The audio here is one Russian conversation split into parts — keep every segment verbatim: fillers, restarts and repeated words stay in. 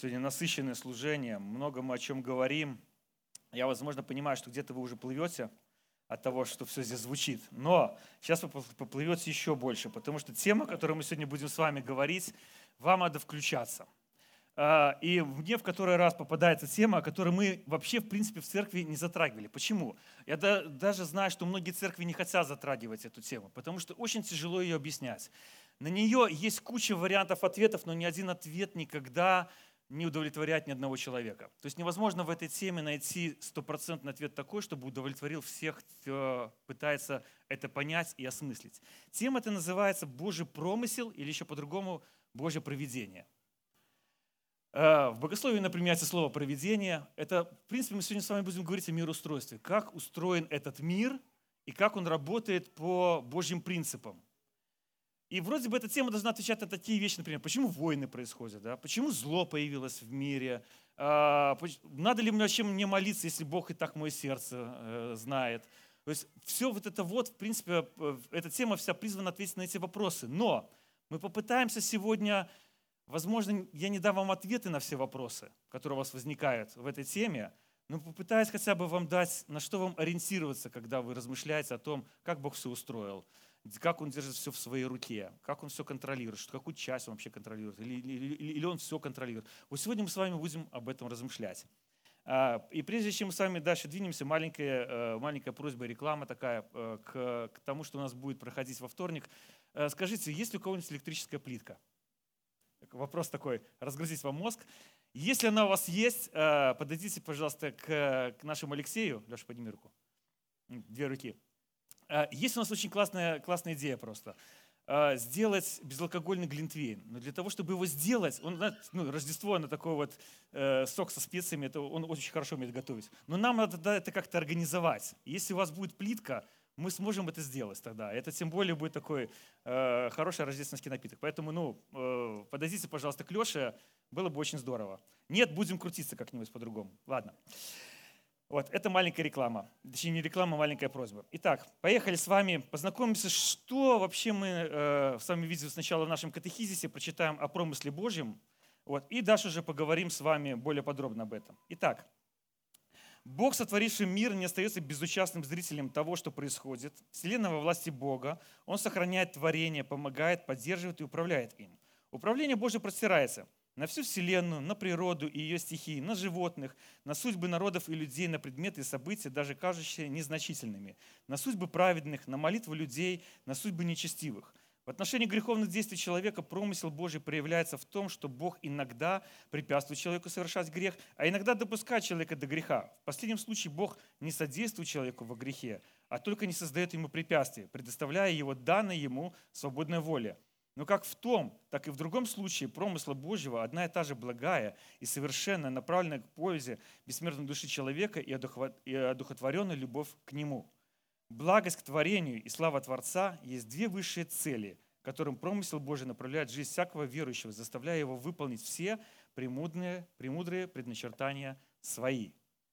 Сегодня насыщенное служение, много мы о чем говорим. Я, возможно, понимаю, что где-то вы уже плывете от того, что все здесь звучит. Но сейчас вы поплывете еще больше, потому что тема, о которой мы сегодня будем с вами говорить, вам надо включаться. И мне в который раз попадается тема, о которой мы вообще, в принципе, в церкви не затрагивали. Почему? Я даже знаю, что многие церкви не хотят затрагивать эту тему, потому что очень тяжело ее объяснять. На нее есть куча вариантов ответов, но ни один ответ никогда не удовлетворяет ни одного человека. То есть невозможно в этой теме найти стопроцентный ответ такой, чтобы удовлетворил всех, кто пытается это понять и осмыслить. Тема эта называется «Божий промысел» или еще по-другому «Божье провидение». В богословии, например, это слово «провидение». Это, в принципе, мы сегодня с вами будем говорить о мироустройстве. Как устроен этот мир и как он работает по Божьим принципам. И вроде бы эта тема должна отвечать на такие вещи, например, почему войны происходят, да? Почему зло появилось в мире, надо ли мне вообще мне молиться, если Бог и так мое сердце знает. То есть все вот это вот, в принципе, эта тема вся призвана ответить на эти вопросы. Но мы попытаемся сегодня, возможно, я не дам вам ответы на все вопросы, которые у вас возникают в этой теме, но попытаюсь хотя бы вам дать, на что вам ориентироваться, когда вы размышляете о том, как Бог все устроил. Как он держит все в своей руке, как он все контролирует, какую часть он вообще контролирует, или, или, или он все контролирует. Вот сегодня мы с вами будем об этом размышлять. И прежде чем мы с вами дальше двинемся, маленькая, маленькая просьба, реклама такая к, к тому, что у нас будет проходить во вторник. Скажите, есть ли у кого-нибудь электрическая плитка? Вопрос такой, разгрузить вам мозг. Если она у вас есть, подойдите, пожалуйста, к, к нашему Алексею. Леша, подними руку. Две руки. Есть у нас очень классная, классная идея просто. Сделать безалкогольный глинтвейн. Но для того, чтобы его сделать, он, ну, Рождество, оно такой вот э, сок со специями, это он очень хорошо умеет готовить. Но нам надо да, это как-то организовать. Если у вас будет плитка, мы сможем это сделать тогда. Это тем более будет такой э, хороший рождественский напиток. Поэтому ну, э, подойдите, пожалуйста, к Леше, было бы очень здорово. Нет, будем крутиться как-нибудь по-другому. Ладно. Вот, это маленькая реклама, точнее не реклама, а маленькая просьба. Итак, поехали с вами, познакомимся, что вообще мы э, с вами видели сначала в нашем катехизисе, прочитаем о промысле Божьем, вот, и дальше уже поговорим с вами более подробно об этом. Итак, Бог, сотворивший мир, не остается безучастным зрителем того, что происходит. Вселенная во власти Бога, Он сохраняет творение, помогает, поддерживает и управляет им. Управление Божье простирается на всю Вселенную, на природу и ее стихии, на животных, на судьбы народов и людей, на предметы и события, даже кажущиеся незначительными, на судьбы праведных, на молитвы людей, на судьбы нечестивых. В отношении греховных действий человека промысел Божий проявляется в том, что Бог иногда препятствует человеку совершать грех, а иногда допускает человека до греха. В последнем случае Бог не содействует человеку во грехе, а только не создает ему препятствия, предоставляя его данной ему свободной воле. Но как в том, так и в другом случае промысла Божьего одна и та же благая и совершенно направленная к пользе бессмертной души человека и одухотворенная любовь к нему. Благость к творению и слава Творца есть две высшие цели, которым промысел Божий направляет жизнь всякого верующего, заставляя его выполнить все премудрые, премудрые предначертания свои.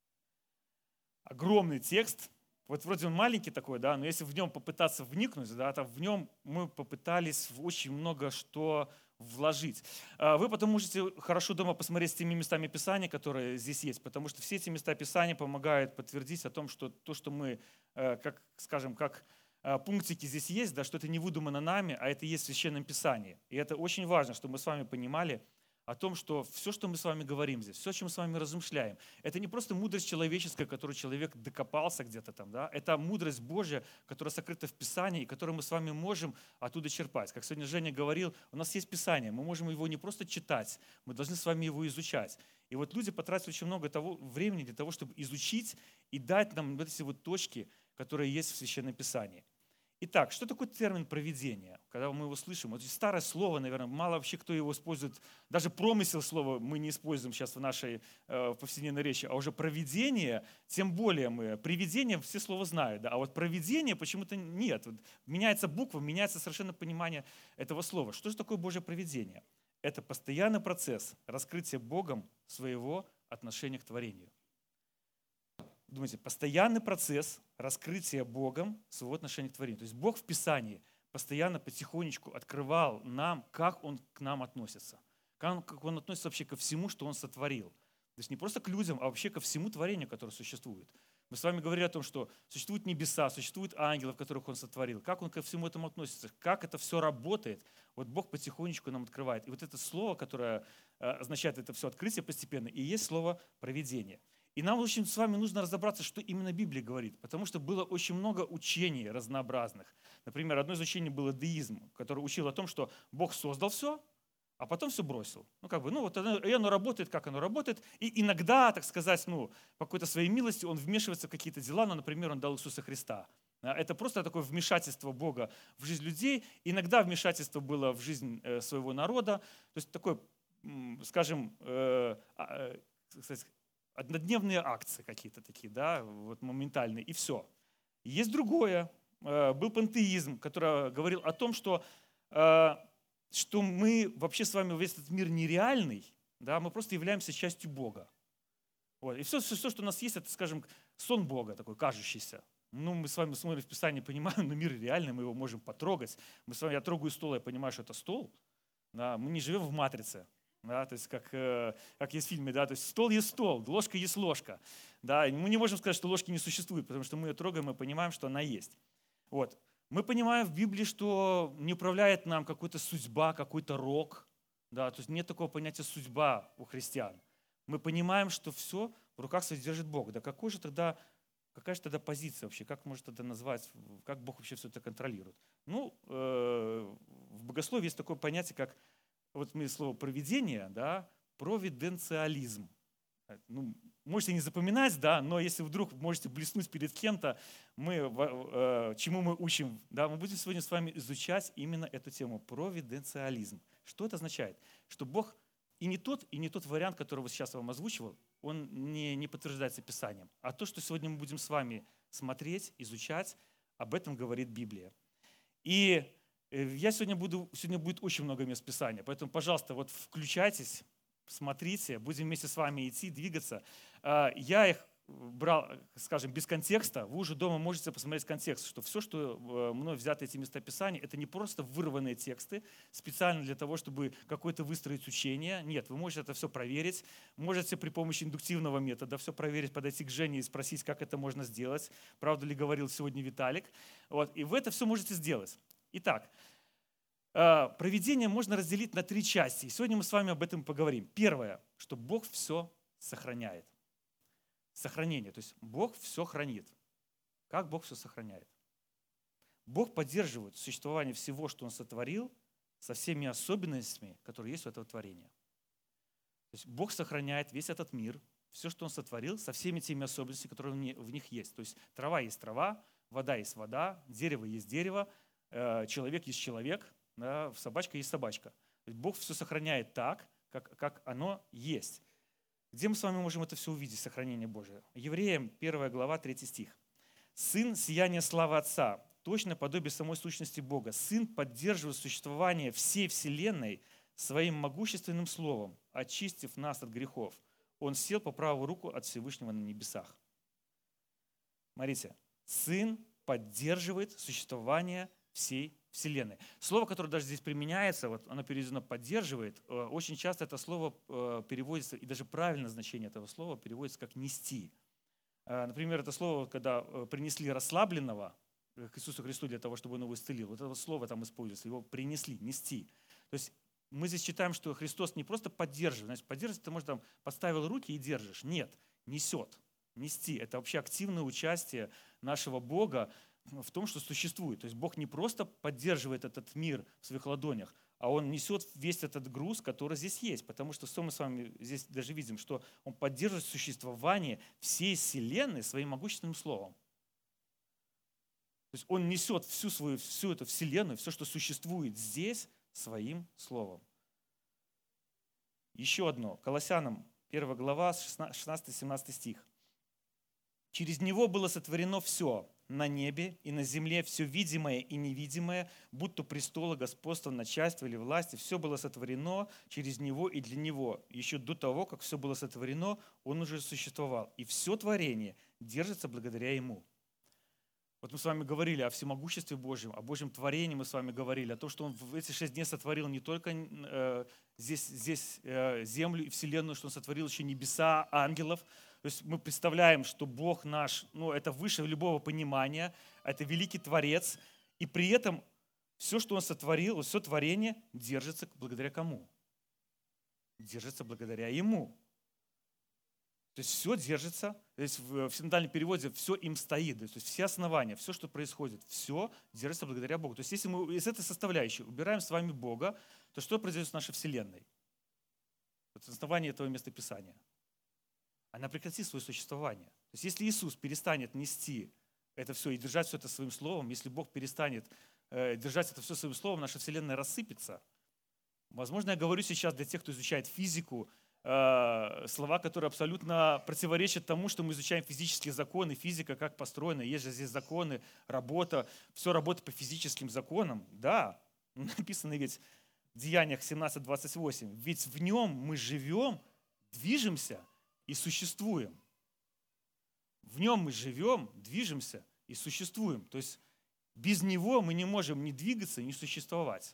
Огромный текст. Вот вроде он маленький такой, да, но если в нем попытаться вникнуть, да, то в нем мы попытались очень много что вложить. Вы потом можете хорошо дома посмотреть с теми местами Писания, которые здесь есть, потому что все эти места Писания помогают подтвердить о том, что то, что мы, как, скажем, как пунктики здесь есть, да, что это не выдумано нами, а это есть в Священном Писании. И это очень важно, чтобы мы с вами понимали о том, что все, что мы с вами говорим здесь, все, о чем мы с вами размышляем, это не просто мудрость человеческая, которую человек докопался где-то там, да, это мудрость Божья, которая сокрыта в Писании, и которую мы с вами можем оттуда черпать. Как сегодня Женя говорил, у нас есть Писание, мы можем его не просто читать, мы должны с вами его изучать. И вот люди потратили очень много того, времени для того, чтобы изучить и дать нам вот эти вот точки, которые есть в Священном Писании. Итак, что такое термин провидение? Когда мы его слышим, это старое слово, наверное, мало вообще кто его использует. Даже промысел слова мы не используем сейчас в нашей э, повседневной речи, а уже провидение, тем более мы. Привидение все слова знают, да, а вот провидение почему-то нет. Вот меняется буква, меняется совершенно понимание этого слова. Что же такое Божье провидение? Это постоянный процесс раскрытия Богом своего отношения к творению. Думаете, постоянный процесс раскрытия Богом своего отношения к творению. То есть Бог в Писании постоянно потихонечку открывал нам, как Он к нам относится, как он, как он относится вообще ко всему, что он сотворил. То есть не просто к людям, а вообще ко всему творению, которое существует. Мы с вами говорили о том, что существуют небеса, существуют ангелов, которых он сотворил. Как он ко всему этому относится, как это все работает. Вот Бог потихонечку нам открывает. И вот это слово, которое означает это все открытие постепенно, и есть слово провидение. И нам очень с вами нужно разобраться, что именно Библия говорит, потому что было очень много учений разнообразных. Например, одно из учений было деизм, который учил о том, что Бог создал все, а потом все бросил. Ну, как бы, ну, вот оно, и оно работает, как оно работает. И иногда, так сказать, ну, по какой-то своей милости он вмешивается в какие-то дела, ну, например, он дал Иисуса Христа. Это просто такое вмешательство Бога в жизнь людей. Иногда вмешательство было в жизнь своего народа. То есть такое, скажем, однодневные акции какие-то такие, да, вот моментальные, и все. Есть другое. Был пантеизм, который говорил о том, что что мы вообще с вами, весь этот мир нереальный, да, мы просто являемся частью Бога. Вот. И все, все, все, что у нас есть, это, скажем, сон Бога такой, кажущийся. Ну, мы с вами смотрим в Писании, понимаем, но мир реальный, мы его можем потрогать. Мы с вами, я трогаю стол, я понимаю, что это стол. Да, мы не живем в матрице. Да, то есть как, э, как есть в фильме, да, то есть стол есть стол, ложка есть ложка. Да, мы не можем сказать, что ложки не существует, потому что мы ее трогаем и понимаем, что она есть. Вот. Мы понимаем в Библии, что не управляет нам какая-то судьба, какой-то рок. Да, то есть нет такого понятия судьба у христиан. Мы понимаем, что все в руках своих держит Бог. Да какой же тогда, какая же тогда позиция вообще? Как можно тогда назвать, как Бог вообще все это контролирует? Ну, э, в богословии есть такое понятие, как, вот мы слово провидение, да, провиденциализм. Ну, можете не запоминать, да, но если вдруг можете блеснуть перед кем-то, мы, э, чему мы учим, да, мы будем сегодня с вами изучать именно эту тему, провиденциализм. Что это означает? Что Бог и не тот, и не тот вариант, который вот сейчас я вам озвучивал, он не, не подтверждается Писанием. А то, что сегодня мы будем с вами смотреть, изучать, об этом говорит Библия. И я сегодня буду, сегодня будет очень много мест Писания, поэтому, пожалуйста, вот включайтесь, смотрите, будем вместе с вами идти, двигаться. Я их брал, скажем, без контекста. Вы уже дома можете посмотреть контекст, что все, что мной взято эти места Писания, это не просто вырванные тексты специально для того, чтобы какое-то выстроить учение. Нет, вы можете это все проверить. Можете при помощи индуктивного метода все проверить, подойти к Жене и спросить, как это можно сделать. Правду ли говорил сегодня Виталик. Вот. И вы это все можете сделать. Итак, провидение можно разделить на три части. И сегодня мы с вами об этом поговорим. Первое, что Бог все сохраняет. Сохранение, то есть Бог все хранит. Как Бог все сохраняет? Бог поддерживает существование всего, что Он сотворил, со всеми особенностями, которые есть у этого творения. То есть Бог сохраняет весь этот мир, все, что Он сотворил, со всеми теми особенностями, которые в них есть. То есть трава есть трава, вода есть вода, дерево есть дерево, человек есть человек, да, собачка есть собачка. То есть Бог все сохраняет так, как, как оно есть. Где мы с вами можем это все увидеть, сохранение Божие? Евреям первая глава, третий стих. «Сын – сияние славы Отца, точно подобие самой сущности Бога. Сын поддерживает существование всей вселенной своим могущественным словом, очистив нас от грехов. Он сел по правую руку от Всевышнего на небесах». Смотрите, Сын поддерживает существование всей вселенной. Слово, которое даже здесь применяется, вот оно переведено «поддерживает», очень часто это слово переводится, и даже правильное значение этого слова переводится как «нести». Например, это слово, когда принесли расслабленного к Иисусу Христу для того, чтобы он его исцелил, вот это слово там используется, его принесли, нести. То есть мы здесь читаем, что Христос не просто поддерживает, значит, поддерживать ты, может, там, подставил руки и держишь. Нет, несет, нести. Это вообще активное участие нашего Бога в том, что существует. То есть Бог не просто поддерживает этот мир в своих ладонях, а Он несет весь этот груз, который здесь есть. Потому что что мы с вами здесь даже видим, что Он поддерживает существование всей вселенной своим могущественным словом. То есть Он несет всю, свою, всю эту вселенную, все, что существует здесь, своим словом. Еще одно. Колоссянам первая глава, шестнадцатый-семнадцатый стих. «Через Него было сотворено все, на небе и на земле, все видимое и невидимое, будь то престолы, господство, начальство или власти, все было сотворено через Него и для Него. Еще до того, как все было сотворено, Он уже существовал. И все творение держится благодаря Ему». Вот мы с вами говорили о всемогуществе Божьем, о Божьем творении мы с вами говорили, о том, что Он в эти шесть дней сотворил не только э, здесь, здесь э, землю и вселенную, что Он сотворил еще небеса, ангелов. То есть мы представляем, что Бог наш, ну, это выше любого понимания, это великий Творец, и при этом все, что Он сотворил, все творение держится благодаря кому? Держится благодаря Ему. То есть все держится, то есть в синодальном переводе все им стоит, то есть все основания, все, что происходит, все держится благодаря Богу. То есть если мы из этой составляющей убираем с вами Бога, то что произойдет с нашей Вселенной? Вот основание этого местописания. Она прекратит свое существование. То есть если Иисус перестанет нести это все и держать все это своим словом, если Бог перестанет э, держать это все своим словом, наша Вселенная рассыпется. Возможно, я говорю сейчас для тех, кто изучает физику, слова, которые абсолютно противоречат тому, что мы изучаем физические законы, физика, как построена. Есть же здесь законы, работа, все работает по физическим законам. Да, написано ведь в Деяниях семнадцать двадцать восемь. Ведь в нем мы живем, движемся и существуем. В нем мы живем, движемся и существуем. То есть без него мы не можем ни двигаться, ни существовать.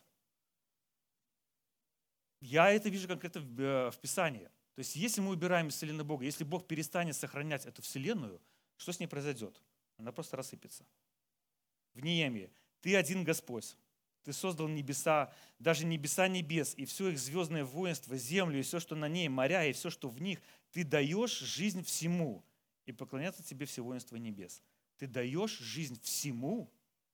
Я это вижу конкретно в Писании. То есть если мы убираем из вселенной Бога, если Бог перестанет сохранять эту вселенную, что с ней произойдет? Она просто рассыпется. В Неемии. Ты один Господь. Ты создал небеса, даже небеса небес, и все их звездное воинство, землю, и все, что на ней, моря, и все, что в них. Ты даешь жизнь всему, и поклонятся тебе все воинства небес. Ты даешь жизнь всему.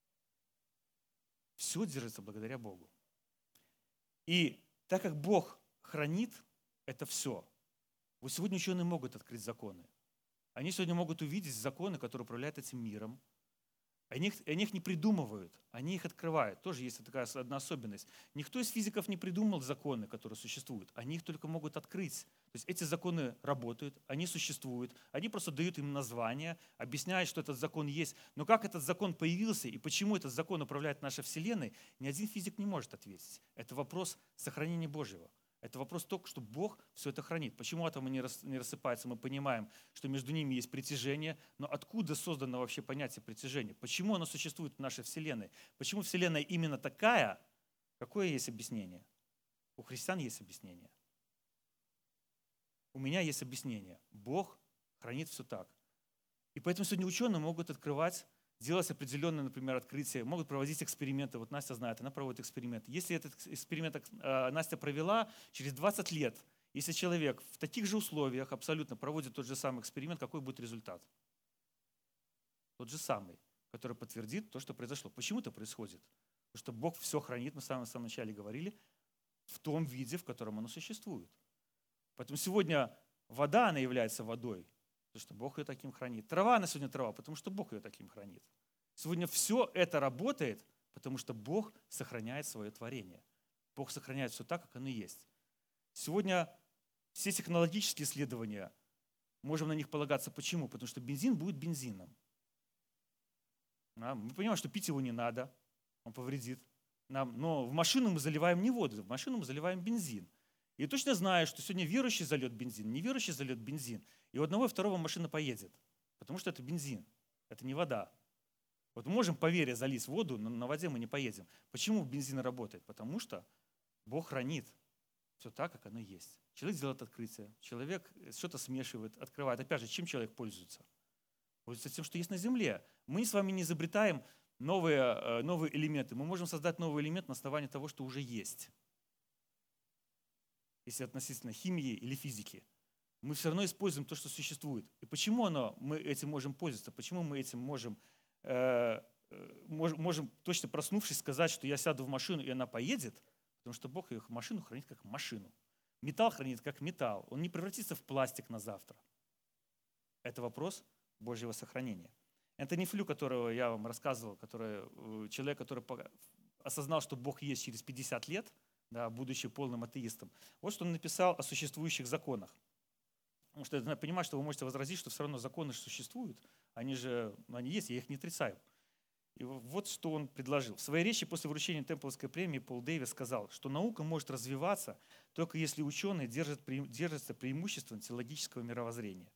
Все держится благодаря Богу. И так как Бог хранит это все, вот сегодня ученые могут открыть законы. Они сегодня могут увидеть законы, которые управляют этим миром. Они их, они их не придумывают, они их открывают. Тоже есть такая одна особенность. Никто из физиков не придумал законы, которые существуют. Они их только могут открыть. То есть эти законы работают, они существуют, они просто дают им название, объясняют, что этот закон есть. Но как этот закон появился и почему этот закон управляет нашей Вселенной, ни один физик не может ответить. Это вопрос сохранения Божьего. Это вопрос только, что Бог все это хранит. Почему атомы не рассыпаются? Мы понимаем, что между ними есть притяжение. Но откуда создано вообще понятие притяжения? Почему оно существует в нашей Вселенной? Почему Вселенная именно такая? Какое есть объяснение? У христиан есть объяснение. У меня есть объяснение. Бог хранит все так. И поэтому сегодня ученые могут открывать, делать определенные, например, открытия, могут проводить эксперименты. Вот Настя знает, она проводит эксперименты. Если этот эксперимент э, Настя провела, через двадцать лет, если человек в таких же условиях абсолютно проводит тот же самый эксперимент, какой будет результат? Тот же самый, который подтвердит то, что произошло. Почему это происходит? Потому что Бог все хранит, мы с вами в самом начале говорили, в том виде, в котором оно существует. Поэтому сегодня вода, она является водой, потому что Бог ее таким хранит. Трава, она сегодня трава, потому что Бог ее таким хранит. Сегодня все это работает, потому что Бог сохраняет свое творение. Бог сохраняет все так, как оно есть. Сегодня все технологические исследования, можем на них полагаться. Почему? Потому что бензин будет бензином. Мы понимаем, что пить его не надо, он повредит нам. Но в машину мы заливаем не воду, в машину мы заливаем бензин. И точно знаю, что сегодня верующий зальет бензин, неверующий зальет бензин. И у одного и второго машина поедет, потому что это бензин, это не вода. Вот мы можем по вере залить воду, но на воде мы не поедем. Почему бензин работает? Потому что Бог хранит все так, как оно есть. Человек делает открытие, человек что-то смешивает, открывает. Опять же, чем человек пользуется? Пользуется тем, что есть на земле. Мы с вами не изобретаем новые, новые элементы. Мы можем создать новый элемент на основании того, что уже есть. Если относительно химии или физики, мы все равно используем то, что существует. И почему оно, мы этим можем пользоваться? Почему мы этим можем, э, можем, можем точно проснувшись сказать, что я сяду в машину, и она поедет? Потому что Бог ее машину хранит как машину. Металл хранит как металл. Он не превратится в пластик на завтра. Это вопрос Божьего сохранения. Энтони Флю, которого я вам рассказывал, который, человек, который осознал, что Бог есть через пятьдесят лет, да, будучи полным атеистом. Вот что он написал о существующих законах. Потому что я понимаю, что вы можете возразить, что все равно законы существуют. Они же, ну, они есть, я их не отрицаю. И вот что он предложил. В своей речи после вручения Темпловской премии Пол Дэвис сказал, что наука может развиваться только если ученые держат, держатся преимуществом теологического мировоззрения.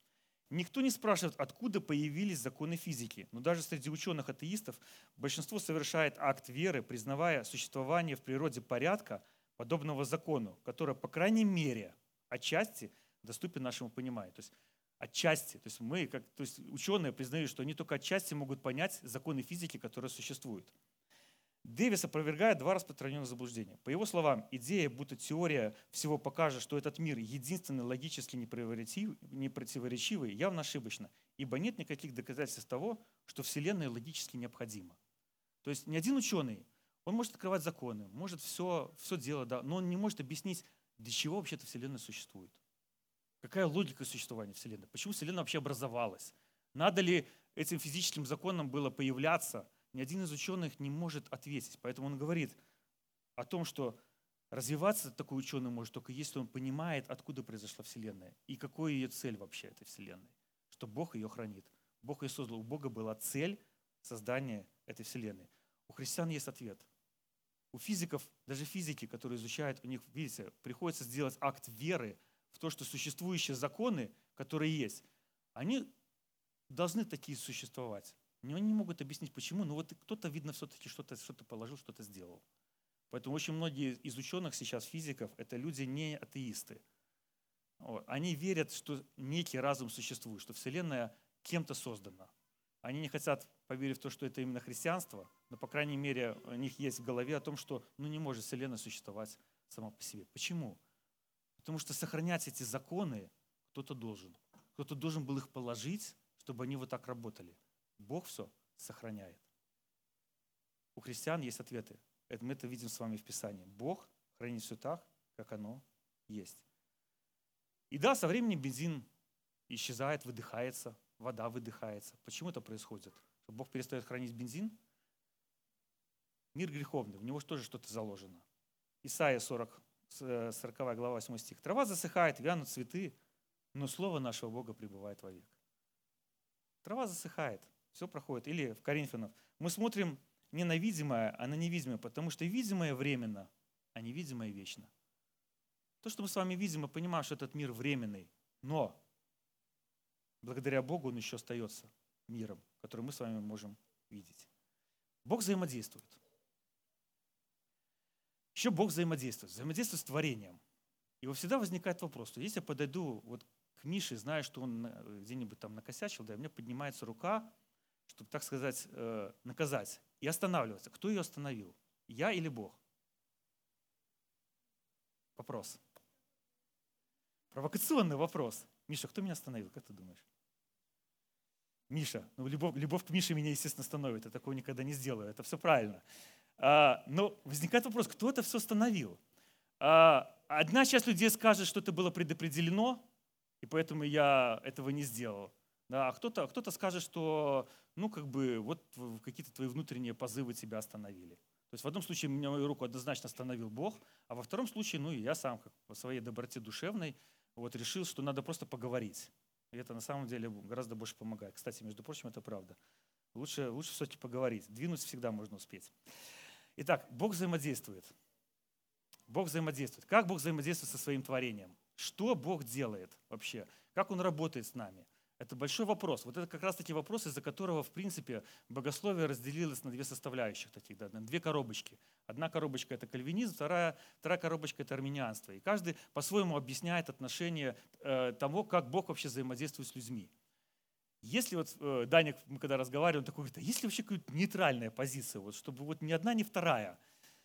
Никто не спрашивает, откуда появились законы физики. Но даже среди ученых-атеистов большинство совершает акт веры, признавая существование в природе порядка, подобного закону, который, по крайней мере, отчасти доступен нашему пониманию. То есть отчасти. То есть мы, как, то есть ученые признают, что они только отчасти могут понять законы физики, которые существуют. Дэвис опровергает два распространенных заблуждения. По его словам, идея, будто теория всего покажет, что этот мир единственный логически непротиворечивый, явно ошибочна, ибо нет никаких доказательств того, что Вселенная логически необходима. То есть ни один ученый, он может открывать законы, может все, все делать, да, но он не может объяснить, для чего вообще-то Вселенная существует. Какая логика существования Вселенной? Почему Вселенная вообще образовалась? Надо ли этим физическим законам было появляться? Ни один из ученых не может ответить. Поэтому он говорит о том, что развиваться такой ученый может только если он понимает, откуда произошла Вселенная и какая ее цель вообще этой Вселенной. Что Бог ее хранит. Бог ее создал. У Бога была цель создания этой Вселенной. У христиан есть ответ. У физиков, даже физики, которые изучают, у них, видите, приходится сделать акт веры в то, что существующие законы, которые есть, они должны такие существовать. Они не могут объяснить, почему, но вот кто-то, видно, все-таки что-то что положил, что-то сделал. Поэтому очень многие из ученых сейчас, физиков, это люди не атеисты. Они верят, что некий разум существует, что Вселенная кем-то создана. Они не хотят поверить в то, что это именно христианство, но, по крайней мере, у них есть в голове о том, что ну, не может Вселенная существовать сама по себе. Почему? Потому что сохранять эти законы кто-то должен. Кто-то должен был их положить, чтобы они вот так работали. Бог все сохраняет. У христиан есть ответы. Это мы это видим с вами в Писании. Бог хранит все так, как оно есть. И да, со временем бензин исчезает, выдыхается, вода выдыхается. Почему это происходит? Что Бог перестает хранить бензин? Мир греховный, в него тоже что-то заложено. Исайя сорок, сороковая глава, восьмой стих. Трава засыхает, вянут цветы, но слово нашего Бога пребывает вовек. Трава засыхает, все проходит. Или в Коринфянах мы смотрим не на видимое, а на невидимое, потому что видимое временно, а невидимое вечно. То, что мы с вами видим, мы понимаем, что этот мир временный, но благодаря Богу он еще остается миром, который мы с вами можем видеть. Бог взаимодействует. Еще Бог взаимодействует, взаимодействует с творением. И вот всегда возникает вопрос, что если я подойду вот к Мише, зная, что он где-нибудь там накосячил, да, и у меня поднимается рука, чтобы, так сказать, наказать, и останавливаться. Кто ее остановил? Я или Бог? Вопрос. Провокационный вопрос. Миша, кто меня остановил, как ты думаешь? Миша. Ну, любовь, любовь к Мише меня, естественно, остановит. Я такого никогда не сделаю. Это все правильно. А, но возникает вопрос, кто это все остановил? А, одна часть людей скажет, что это было предопределено, и поэтому я этого не сделал. Да, а кто-то, кто-то скажет, что ну, как бы, вот какие-то твои внутренние позывы тебя остановили. То есть в одном случае меня мою руку однозначно остановил Бог, а во втором случае, ну и я сам, как по своей доброте душевной, вот решил, что надо просто поговорить. И это на самом деле гораздо больше помогает. Кстати, между прочим, это правда. Лучше, лучше все-таки поговорить. Двинуть всегда можно успеть. Итак, Бог взаимодействует. Бог взаимодействует. Как Бог взаимодействует со своим творением? Что Бог делает вообще? Как Он работает с нами? Это большой вопрос. Вот это как раз таки вопрос, из-за которого, в принципе, богословие разделилось на две составляющих таких, да, на две коробочки. Одна коробочка – это кальвинизм, вторая, вторая коробочка – это армянианство. И каждый по-своему объясняет отношение э, того, как Бог вообще взаимодействует с людьми. Если вот, э, Даник, мы когда разговаривали, он такой говорит, а есть ли вообще какая-то нейтральная позиция, вот, чтобы вот ни одна, ни вторая?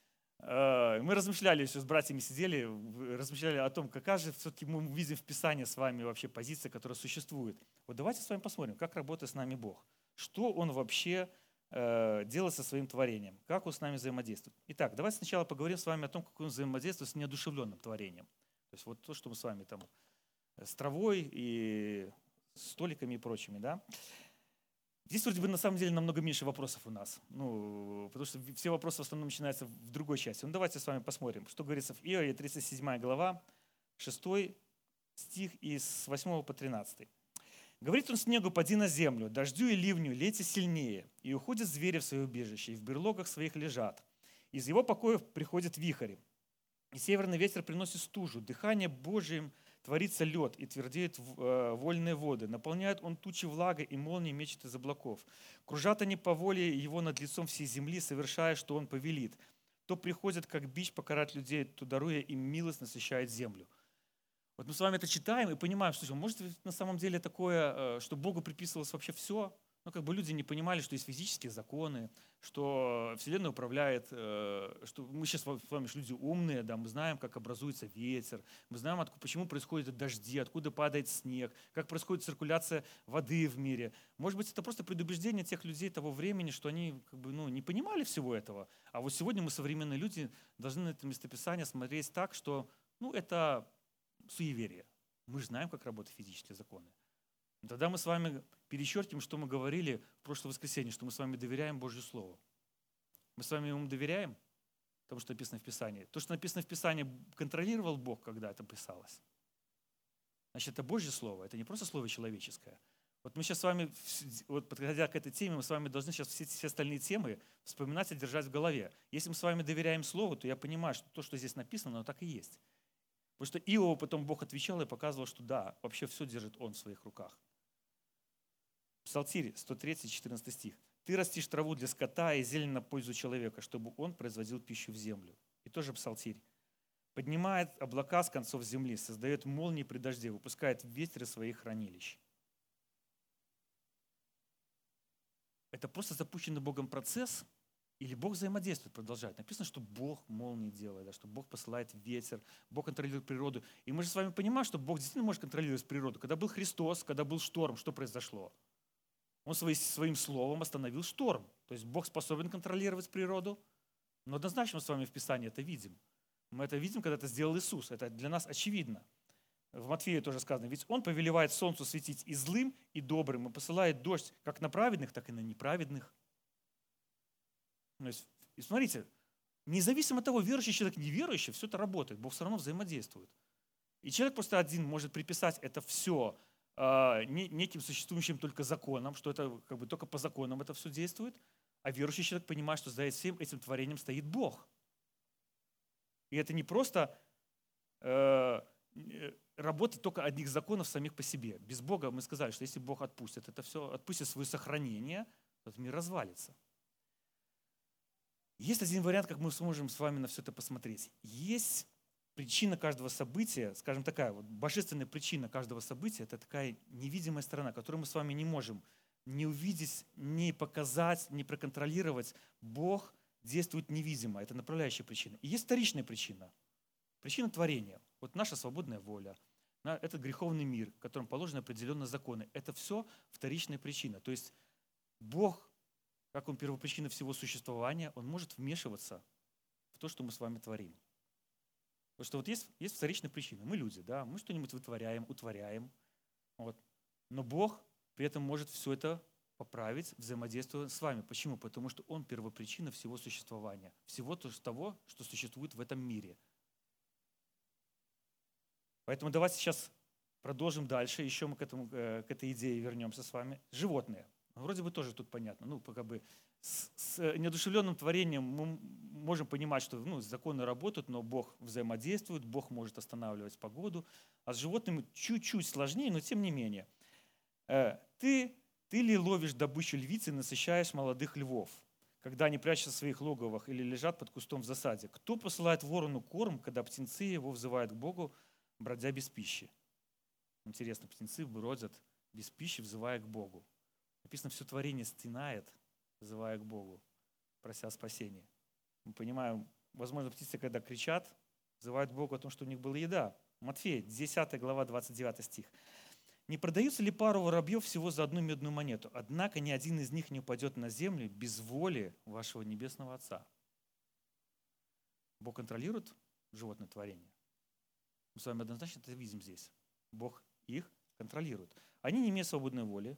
Мы размышляли еще с братьями, сидели, размышляли о том, какая же все-таки мы видим в Писании с вами вообще позиция, которая существует. Вот давайте с вами посмотрим, как работает с нами Бог. Что Он вообще э, делает со своим творением, как Он с нами взаимодействует. Итак, давайте сначала поговорим с вами о том, как Он взаимодействует с неодушевленным творением. То есть вот то, что мы с вами там с травой и столиками и прочими, да. Здесь вроде бы на самом деле намного меньше вопросов у нас, ну, потому что все вопросы в основном начинаются в другой части. Ну давайте с вами посмотрим, что говорится в Иове, тридцать седьмая глава, шестой стих и с восьмого по тринадцатый. «Говорит он снегу, поди на землю, дождю и ливню, лейте сильнее, и уходят звери в свое убежище, и в берлогах своих лежат. Из его покоев приходят вихри, и северный ветер приносит стужу, дыхание Божиим Творится лед, и твердеют э, вольные воды. Наполняет он тучи влагой, и молнии мечет из облаков. Кружат они по воле его над лицом всей земли, совершая, что он повелит. То приходит, как бич, покарать людей, то, даруя им милость, насыщает землю. Вот мы с вами это читаем и понимаем, что может на самом деле такое, что Богу приписывалось вообще все. Ну, как бы люди не понимали, что есть физические законы, что Вселенная управляет, что мы сейчас с вами люди умные, да, мы знаем, как образуется ветер, мы знаем, откуда, почему происходят дожди, откуда падает снег, как происходит циркуляция воды в мире. Может быть, это просто предубеждение тех людей того времени, что они как бы, ну, не понимали всего этого. А вот сегодня мы, современные люди, должны на это местописание смотреть так, что ну, это суеверие. Мы же знаем, как работают физические законы. Тогда мы с вами перечеркиваем, что мы говорили в прошлое воскресенье, что мы с вами доверяем Божью Слову. Мы с вами ему доверяем, тому, что написано в Писании. То, что написано в Писании, контролировал Бог, когда это писалось. Значит, это Божье Слово, это не просто слово человеческое. Вот мы сейчас с вами, вот подходя к этой теме, мы с вами должны сейчас все, все остальные темы вспоминать и держать в голове. Если мы с вами доверяем Слову, то я понимаю, что то, что здесь написано, оно так и есть. Потому что Иову потом Бог отвечал и показывал, что да, вообще все держит он в своих руках. Псалтирь сто три, четырнадцатый стих. «Ты растишь траву для скота и зелень на пользу человека, чтобы он производил пищу в землю». И тоже псалтирь. «Поднимает облака с концов земли, создает молнии при дожде, выпускает ветер из своих хранилищ». Это просто запущенный Богом процесс, или Бог взаимодействует, продолжает. Написано, что Бог молнии делает, да, что Бог посылает ветер, Бог контролирует природу. И мы же с вами понимаем, что Бог действительно может контролировать природу. Когда был Христос, когда был шторм, что произошло? Он своим словом остановил шторм. То есть Бог способен контролировать природу. Но однозначно мы с вами в Писании это видим. Мы это видим, когда это сделал Иисус. Это для нас очевидно. В Матфея тоже сказано, ведь Он повелевает солнцу светить и злым, и добрым, и посылает дождь как на праведных, так и на неправедных. То есть, и смотрите, независимо от того, верующий человек, неверующий, все это работает. Бог все равно взаимодействует. И человек просто один может приписать это все неким существующим только законом, что это как бы только по законам это все действует, а верующий человек понимает, что за всем этим творением стоит Бог. И это не просто э, работа только одних законов самих по себе. Без Бога мы сказали, что если Бог отпустит это все, отпустит свое сохранение, то этот мир развалится. Есть один вариант, как мы сможем с вами на все это посмотреть. Есть причина каждого события, скажем такая, вот божественная причина каждого события, это такая невидимая сторона, которую мы с вами не можем не увидеть, не показать, не проконтролировать. Бог действует невидимо, это направляющая причина. И есть вторичная причина, причина творения. Вот наша свободная воля, этот греховный мир, в котором положены определенные законы, это все вторичная причина. То есть Бог, как Он первопричина всего существования, Он может вмешиваться в то, что мы с вами творим. Потому что вот есть, есть вторичная причина. Мы люди, да, мы что-нибудь вытворяем, утворяем. Вот. Но Бог при этом может все это поправить, взаимодействуя с вами. Почему? Потому что Он первопричина всего существования, всего того, что существует в этом мире. Поэтому давайте сейчас продолжим дальше, еще мы к, этому, к этой идее вернемся с вами. Животные. Вроде бы тоже тут понятно. Ну, как бы с, с неодушевленным творением мы можем понимать, что ну, законы работают, но Бог взаимодействует, Бог может останавливать погоду. А с животными чуть-чуть сложнее, но тем не менее. Ты, ты ли ловишь добычу львицы и насыщаешь молодых львов, когда они прячутся в своих логовах или лежат под кустом в засаде? Кто посылает ворону корм, когда птенцы его взывают к Богу, бродя без пищи? Интересно, птенцы бродят без пищи, взывая к Богу. Написано, все творение стенает, взывая к Богу, прося спасения. Мы понимаем, возможно, птицы, когда кричат, взывают к Богу о том, что у них была еда. Матфея, десятая глава, двадцать девятый стих. «Не продаются ли пару воробьев всего за одну медную монету? Однако ни один из них не упадет на землю без воли вашего небесного Отца». Бог контролирует животное творение. Мы с вами однозначно это видим здесь. Бог их контролирует. Они не имеют свободной воли.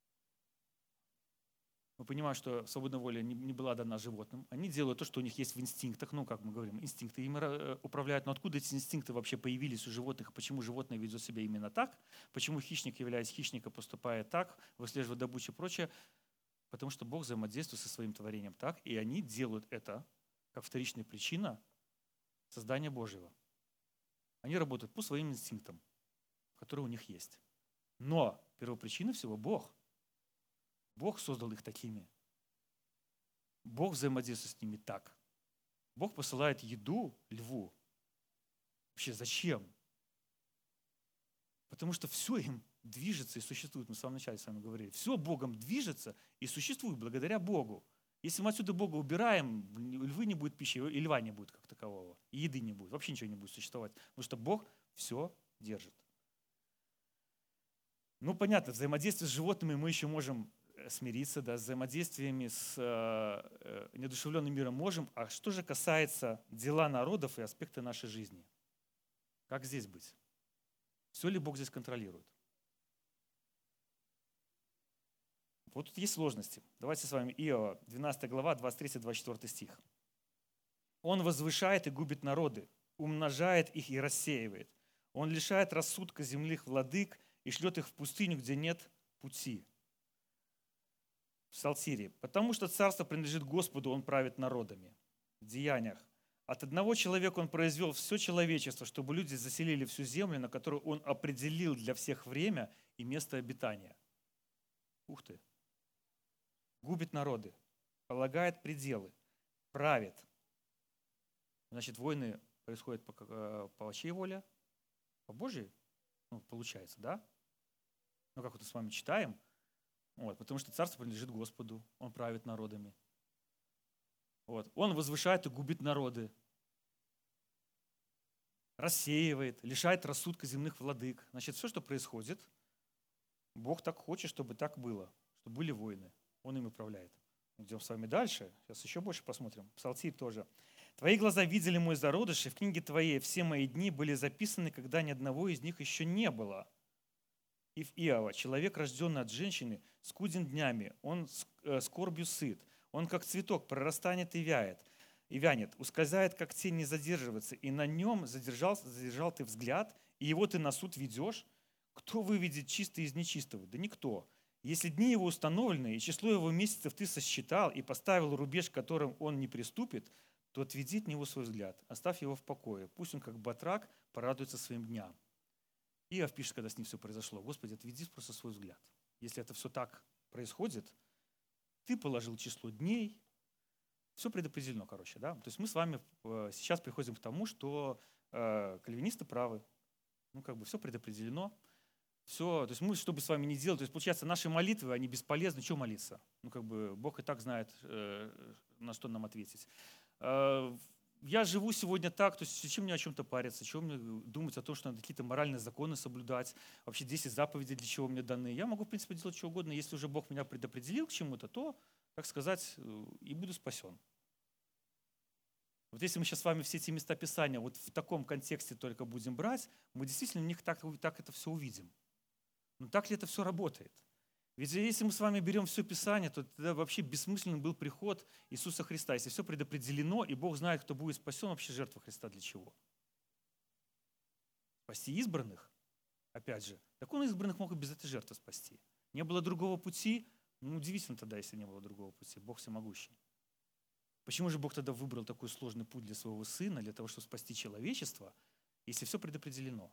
Мы понимаем, что свободная воля не была дана животным. Они делают то, что у них есть в инстинктах. Ну, как мы говорим, инстинкты им управляют. Но откуда эти инстинкты вообще появились у животных? Почему животное ведет себя именно так? Почему хищник, являясь хищником, поступает так, выслеживает добычу и прочее? Потому что Бог взаимодействует со своим творением так, и они делают это как вторичная причина создания Божьего. Они работают по своим инстинктам. которые у них есть. Но первопричина всего – Бог. Бог создал их такими. Бог взаимодействует с ними так. Бог посылает еду льву. Вообще зачем? Потому что все им движется и существует. Мы в самом начале с вами говорили. Все Богом движется и существует благодаря Богу. Если мы отсюда Бога убираем, львы не будет пищи, и льва не будет как такового. И еды не будет. Вообще ничего не будет существовать. Потому что Бог все держит. Ну, понятно, взаимодействие с животными мы еще можем смириться, да, с взаимодействиями с э, неодушевленным миром можем. А что же касается дела народов и аспекта нашей жизни? Как здесь быть? Все ли Бог здесь контролирует? Вот тут есть сложности. Давайте с вами Иова, двенадцатая глава, двадцать третий двадцать четвёртый стих. «Он возвышает и губит народы, умножает их и рассеивает. Он лишает рассудка земных владык и шлет их в пустыню, где нет пути». В Псалтире. «Потому что царство принадлежит Господу, Он правит народами». В Деяниях. «От одного человека Он произвел все человечество, чтобы люди заселили всю землю, на которую Он определил для всех время и место обитания». Ух ты! Губит народы, полагает пределы, правит. Значит, войны происходят по, по чьей воле? По Божьей? Ну, получается, да? Ну, как вот мы с вами читаем. Вот, потому что царство принадлежит Господу, Он правит народами. Вот. Он возвышает и губит народы, рассеивает, лишает рассудка земных владык. Значит, все, что происходит, Бог так хочет, чтобы так было, чтобы были войны. Он им управляет. Идем с вами дальше. Сейчас еще больше посмотрим. Псалтирь тоже. «Твои глаза видели мой зародыш, и в книге Твоей все мои дни были записаны, когда ни одного из них еще не было». И в Иова, человек, рожденный от женщины, скуден днями, он скорбью сыт, он как цветок прорастанет и вяет, и вянет, ускользает, как тень, не задерживается, и на нем задержал, задержал ты взгляд, и его ты на суд ведешь. Кто выведет чистый из нечистого? Да никто. Если дни его установлены, и число его месяцев ты сосчитал, и поставил рубеж, которым он не приступит, то отведи от него свой взгляд, оставь его в покое, пусть он, как батрак, порадуется своим дням. Иов пишет, когда с ним все произошло: Господи, отведи просто свой взгляд. Если это все так происходит, ты положил число дней, все предопределено, короче. Да? То есть мы с вами сейчас приходим к тому, что э, кальвинисты правы. Ну, как бы все предопределено. Все, то есть мы, что бы с вами ни делали, то есть, получается, наши молитвы, они бесполезны. Чего молиться? Ну, как бы Бог и так знает, э, на что нам ответить. Э, Я живу сегодня так, то есть зачем мне о чем-то париться, чего мне думать о том, что надо какие-то моральные законы соблюдать, вообще десять заповедей для чего мне даны. Я могу, в принципе, делать что угодно. Если уже Бог меня предопределил к чему-то, то, так сказать, и буду спасен. Вот если мы сейчас с вами все эти места Писания вот в таком контексте только будем брать, мы действительно в них так, так это все увидим. Но так ли это все работает? Ведь если мы с вами берем все Писание, то тогда вообще бессмысленным был приход Иисуса Христа. Если все предопределено, и Бог знает, кто будет спасен, вообще жертва Христа для чего? Спасти избранных, опять же. Так Он избранных мог и без этой жертвы спасти. Не было другого пути? Ну, удивительно тогда, если не было другого пути. Бог всемогущий. Почему же Бог тогда выбрал такой сложный путь для своего Сына, для того, чтобы спасти человечество, если все предопределено?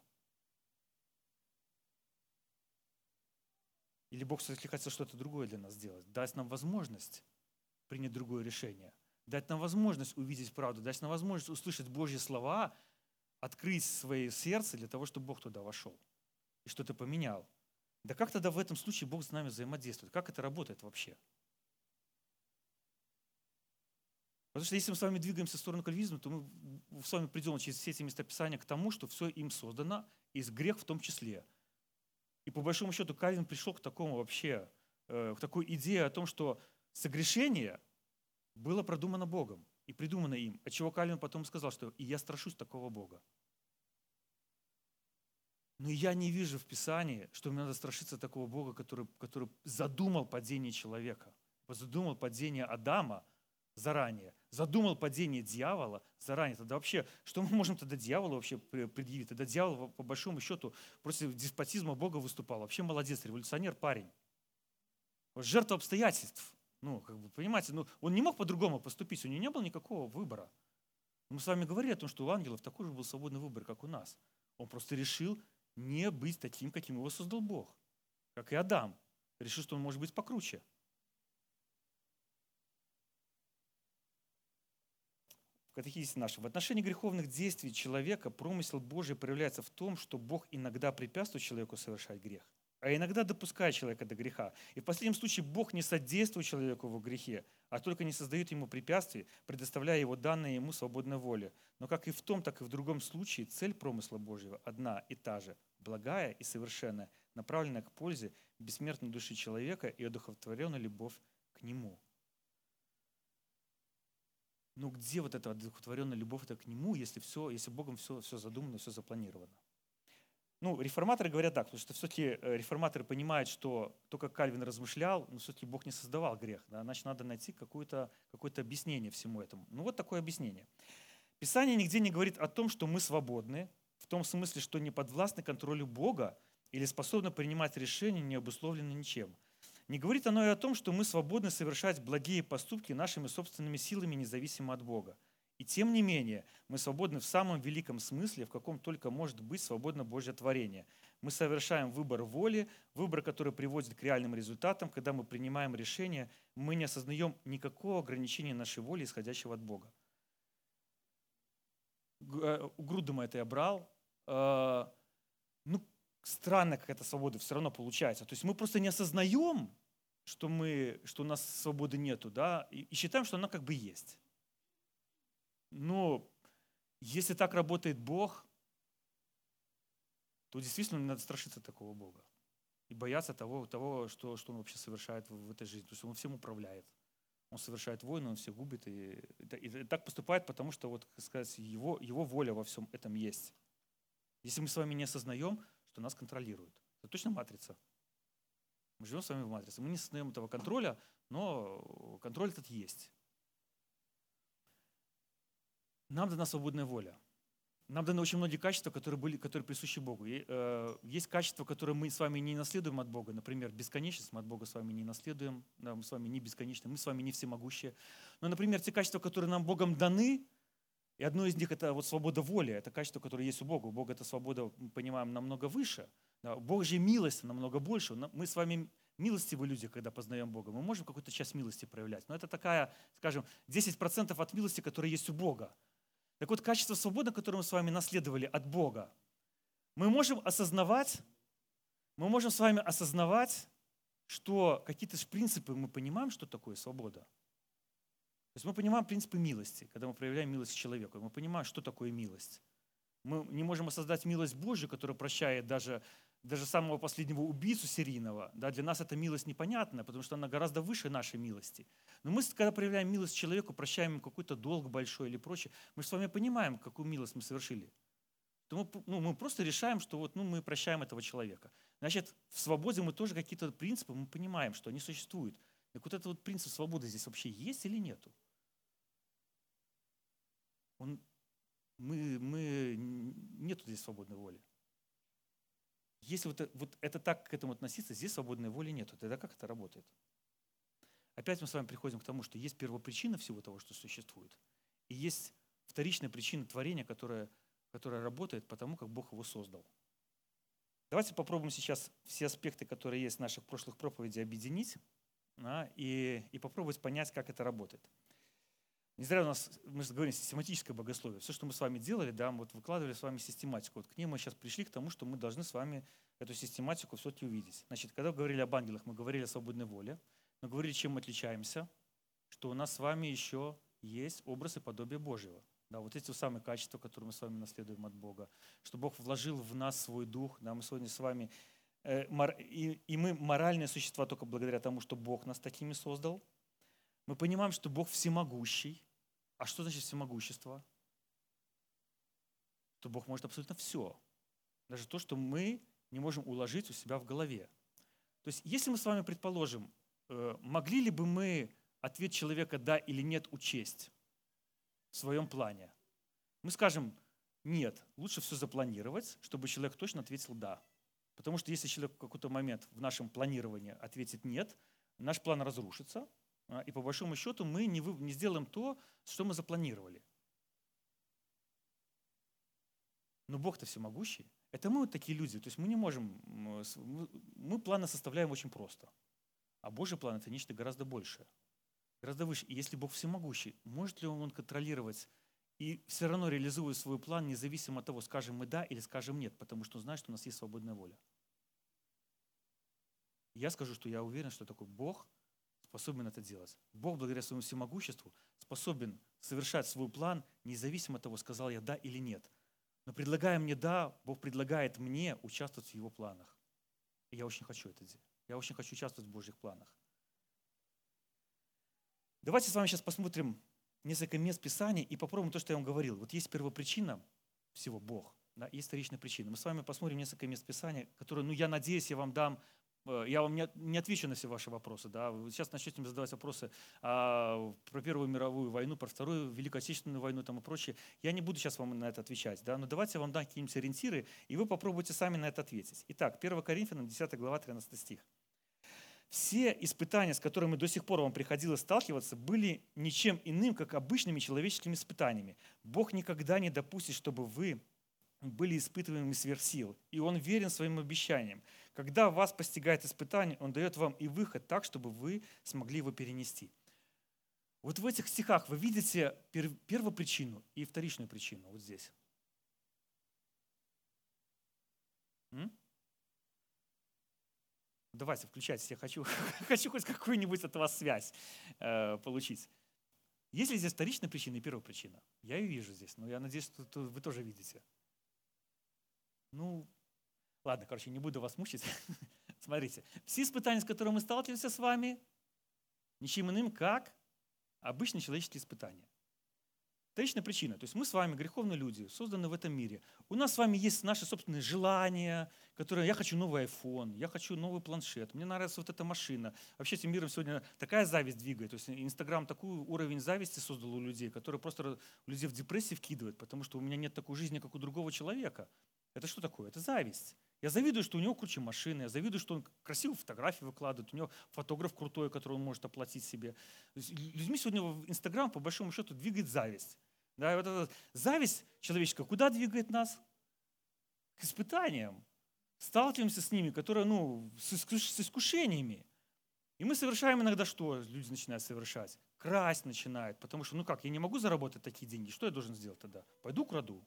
Или Бог все-таки хотел что-то другое для нас сделать? Дать нам возможность принять другое решение. Дать нам возможность увидеть правду. Дать нам возможность услышать Божьи слова, открыть свое сердце для того, чтобы Бог туда вошел и что-то поменял. Да как тогда в этом случае Бог с нами взаимодействует? Как это работает вообще? Потому что если мы с вами двигаемся в сторону кальвинизма, то мы с вами придем через все эти места Писания к тому, что все им создано, и грех в том числе. И по большому счету Кальвин пришел к такому вообще, э, к такой идее о том, что согрешение было продумано Богом и придумано им. Отчего Кальвин потом сказал, что «и я страшусь такого Бога». Но я не вижу в Писании, что мне надо страшиться такого Бога, который, который задумал падение человека, задумал падение Адама заранее, задумал падение дьявола заранее. Тогда вообще, что мы можем тогда дьяволу вообще предъявить? Тогда дьявол, по большому счету, против деспотизма Бога выступал. Вообще молодец, революционер, парень. Жертва обстоятельств. Ну, как бы, понимаете, ну, он не мог по-другому поступить, у него не было никакого выбора. Мы с вами говорили о том, что у ангелов такой же был свободный выбор, как у нас. Он просто решил не быть таким, каким его создал Бог. Как и Адам. Решил, что он может быть покруче. В катехизисе нашем. В отношении греховных действий человека промысел Божий проявляется в том, что Бог иногда препятствует человеку совершать грех, а иногда допускает человека до греха. И в последнем случае Бог не содействует человеку в грехе, а только не создает ему препятствий, предоставляя его данной ему свободной воле. Но как и в том, так и в другом случае цель промысла Божьего одна и та же, благая и совершенная, направленная к пользе бессмертной души человека и одухотворенная любовь к нему. Ну где вот эта одухотворенная любовь это к нему, если, все, если Богом все, все задумано, все запланировано? Ну, реформаторы говорят так, потому что все-таки реформаторы понимают, что то, как Кальвин размышлял, но все-таки Бог не создавал грех, да, значит, надо найти какое-то, какое-то объяснение всему этому. Ну, вот такое объяснение. Писание нигде не говорит о том, что мы свободны, в том смысле, что не подвластны контролю Бога или способны принимать решения, не обусловленные ничем. Не говорит оно и о том, что мы свободны совершать благие поступки нашими собственными силами, независимо от Бога. И тем не менее, мы свободны в самом великом смысле, в каком только может быть свободно Божье творение. Мы совершаем выбор воли, выбор, который приводит к реальным результатам. Когда мы принимаем решение, мы не осознаем никакого ограничения нашей воли, исходящего от Бога. У Грудема это я брал. Ну, странно, как эта свобода все равно получается. То есть мы просто не осознаем, что, мы, что у нас свободы нету, да, и, и считаем, что она как бы есть. Но если так работает Бог, то действительно надо страшиться такого Бога и бояться того, того что, что Он вообще совершает в, в этой жизни. Потому что Он всем управляет. Он совершает войны, Он всех губит. И, и, и так поступает, потому что вот, как сказать, его, его воля во всем этом есть. Если мы с вами не осознаем, что нас контролируют. Это точно матрица. Мы живем с вами в матрице. Мы не осознаем этого контроля, но контроль этот есть. Нам дана свободная воля. Нам даны очень многие качества, которые, были, которые присущи Богу. И, э, есть качества, которые мы с вами не наследуем от Бога. Например, бесконечность мы от Бога с вами не наследуем. Да, мы с вами не бесконечны, мы с вами не всемогущие. Но, например, те качества, которые нам Богом даны, и одно из них – это вот свобода воли. Это качество, которое есть у Бога. У Бога эта свобода, мы понимаем, намного выше. Да, Божья милость намного больше. Мы с вами милостивые люди, когда познаем Бога. Мы можем какую-то часть милости проявлять. Но это такая, скажем, десять процентов от милости, которая есть у Бога. Так вот, качество свободы, которое мы с вами наследовали от Бога, мы можем осознавать, мы можем с вами осознавать, что какие-то принципы мы понимаем, что такое свобода. То есть мы понимаем принципы милости, когда мы проявляем милость человеку. Мы понимаем, что такое милость. Мы не можем осознать милость Божью, которая прощает даже, даже самого последнего убийцу серийного. Да, для нас эта милость непонятна, потому что она гораздо выше нашей милости. Но мы, когда проявляем милость человеку, прощаем ему какой-то долг большой или прочее, мы с вами понимаем, какую милость мы совершили. То мы, ну, мы просто решаем, что вот, ну, мы прощаем этого человека. Значит, в свободе мы тоже какие-то принципы, мы понимаем, что они существуют. Так вот этот вот принцип свободы здесь вообще есть или нету? Он, мы, мы, нету здесь свободной воли. Если вот, вот это так к этому относиться, здесь свободной воли нету. Тогда как это работает? Опять мы с вами приходим к тому, что есть первопричина всего того, что существует, и есть вторичная причина творения, которая, которая работает потому, как Бог его создал. Давайте попробуем сейчас все аспекты, которые есть в наших прошлых проповедях, объединить, да, и, и попробовать понять, как это работает. Не зря у нас, мы же говорим, систематическое богословие. Все, что мы с вами делали, да, мы вот выкладывали с вами систематику. Вот к ней мы сейчас пришли к тому, что мы должны с вами эту систематику все-таки увидеть. Значит, когда говорили об ангелах, мы говорили о свободной воле. Мы говорили, чем мы отличаемся, что у нас с вами еще есть образ и подобие Божьего. Да, вот эти самые качества, которые мы с вами наследуем от Бога. Что Бог вложил в нас свой дух. Да, мы сегодня с вами, э, мор, и, и мы моральные существа только благодаря тому, что Бог нас такими создал. Мы понимаем, что Бог всемогущий. А что значит всемогущество? Что Бог может абсолютно все. Даже то, что мы не можем уложить у себя в голове. То есть, если мы с вами предположим, могли ли бы мы ответ человека «да» или «нет» учесть в своем плане? Мы скажем «нет», лучше все запланировать, чтобы человек точно ответил «да». Потому что если человек в какой-то момент в нашем планировании ответит «нет», наш план разрушится, и по большому счету мы не, вы, не сделаем то, что мы запланировали. Но Бог-то всемогущий. Это мы вот такие люди. То есть мы не можем, мы планы составляем очень просто. А Божий план – это нечто гораздо большее, гораздо выше. И если Бог всемогущий, может ли Он контролировать и все равно реализует свой план, независимо от того, скажем мы «да» или скажем «нет», потому что Он знает, что у нас есть свободная воля. Я скажу, что я уверен, что такой Бог способен это делать. Бог, благодаря своему всемогуществу, способен совершать свой план, независимо от того, сказал я «да» или «нет». Но предлагая мне «да», Бог предлагает мне участвовать в Его планах. И я очень хочу это делать. Я очень хочу участвовать в Божьих планах. Давайте с вами сейчас посмотрим несколько мест Писания и попробуем то, что я вам говорил. Вот есть первопричина всего – Бог. Да, есть вторичная причина. Мы с вами посмотрим несколько мест Писания, которые, ну, я надеюсь, я вам дам. Я вам не отвечу на все ваши вопросы. Да. Вы сейчас начнете мне задавать вопросы а, про Первую мировую войну, про Вторую Великую Отечественную войну там, и прочее. Я не буду сейчас вам на это отвечать. Да. Но давайте я вам дам какие-нибудь ориентиры, и вы попробуйте сами на это ответить. Итак, первое Коринфянам, десятая глава, тринадцатый стих. «Все испытания, с которыми до сих пор вам приходилось сталкиваться, были ничем иным, как обычными человеческими испытаниями. Бог никогда не допустит, чтобы вы были испытываемы сверх сил, и Он верен своим обещаниям. Когда вас постигает испытание, Он дает вам и выход так, чтобы вы смогли его перенести». Вот в этих стихах вы видите первопричину и вторичную причину, вот здесь. М? Давайте, включайтесь, я хочу, хочу хоть какую-нибудь от вас связь э, получить. Есть ли здесь вторичная причина и первопричина? Я ее вижу здесь, но я надеюсь, что вы тоже видите. Ну, ладно, короче, не буду вас мучить. Смотрите, все испытания, с которыми мы сталкиваемся с вами, ничем иным, как обычные человеческие испытания. Вторичная причина. То есть мы с вами греховные люди, созданы в этом мире. У нас с вами есть наши собственные желания, которые я хочу новый айфон, я хочу новый планшет, мне нравится вот эта машина. Вообще этим миром сегодня такая зависть двигает. То есть Инстаграм такой уровень зависти создал у людей, который просто людей в депрессии вкидывает, потому что у меня нет такой жизни, как у другого человека. Это что такое? Это зависть. Я завидую, что у него круче машины, я завидую, что он красивые фотографии выкладывает, у него фотограф крутой, который он может оплатить себе. Людьми сегодня в Инстаграм, по большому счету, двигает зависть. Да, и вот эта зависть человеческая куда двигает нас? К испытаниям. Сталкиваемся с ними, которые, ну, с искушениями. И мы совершаем иногда что? Люди начинают совершать. Красть начинают, потому что, ну как, я не могу заработать такие деньги, что я должен сделать тогда? Пойду краду.